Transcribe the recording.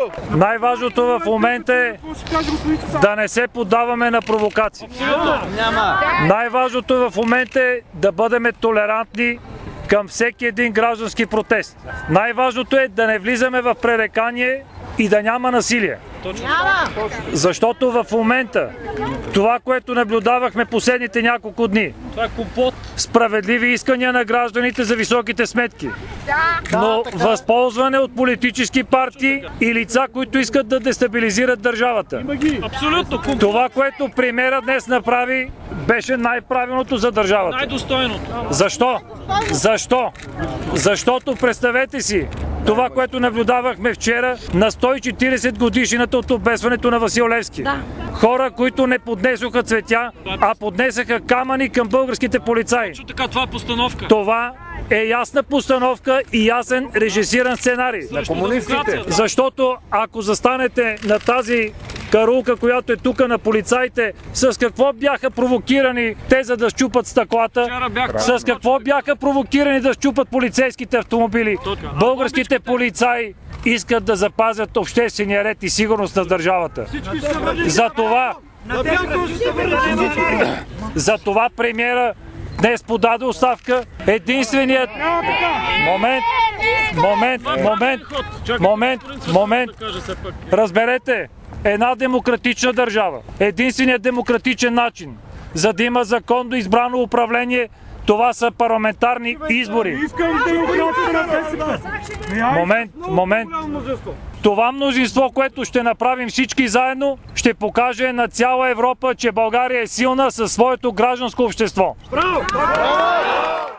Най-важното в момента е да не се поддаваме на провокации. Най-важното в момента е да бъдем толерантни към всеки един граждански протест. Най-важното е да не влизаме в пререкание и да няма насилие. Защото в момента това, което наблюдавахме последните няколко дни, справедливи искания на гражданите за високите сметки, но възползване от политически партии и лица, които искат да дестабилизират държавата. Това, което премиерът днес направи, беше най-правилното за държавата. Най-достойното. Защо? Защото представете си това, което наблюдавахме вчера на 140 годишнината от обесването на Васил Левски. Хора, които не поднесоха цветя, а поднесаха камъни към българските полицаи. Така, това е постановка. Това е ясна постановка и ясен режисиран сценарий. На комунистите. Защото ако застанете на тази карулка, която е тук на полицаите, с какво бяха провокирани те, за да счупат стъклата? С какво бяха провокирани да счупат полицейските автомобили? Българските полицаи искат да запазят обществения ред и сигурност на държавата. Затова премиера днес подаде оставка. Единственият... Момент. Разберете, една демократична държава, единственият демократичен начин, за да има законно избрано управление, това са парламентарни избори. Момент. Това мнозинство, което ще направим всички заедно, ще покаже на цяла Европа, че България е силна със своето гражданско общество. Браво!